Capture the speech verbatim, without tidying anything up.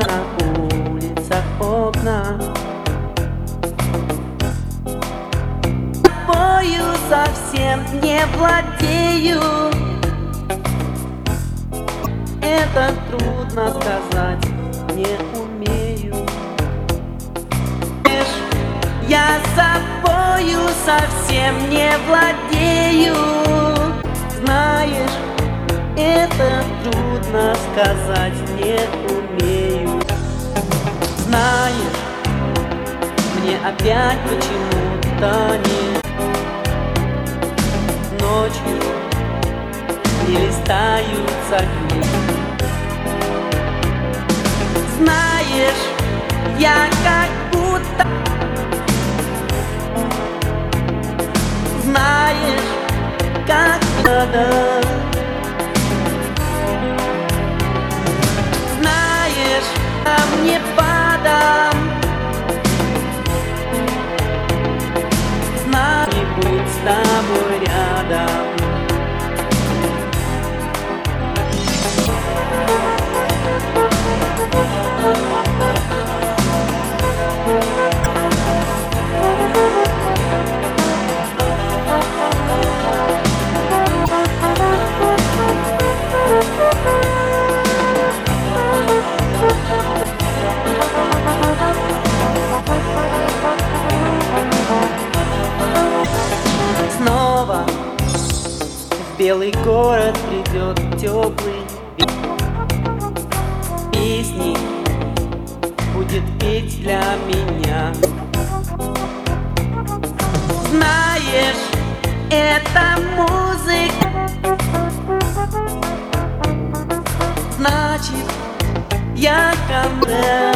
на улицах окна. Тобою совсем не владею. Это трудно сказать, не умею. Я собою совсем не владею. Знаешь, это трудно сказать, не умею. Знаешь, мне опять почему-то не ночью не листаются книги. Знаешь, я как будто знаешь, как надо. Знаешь, а мне падам. Знаю, не будь с тобой рядом. Снова в белый город придет теплый песни, будет петь для меня. Знаешь, это музыка, значит, я ко мне.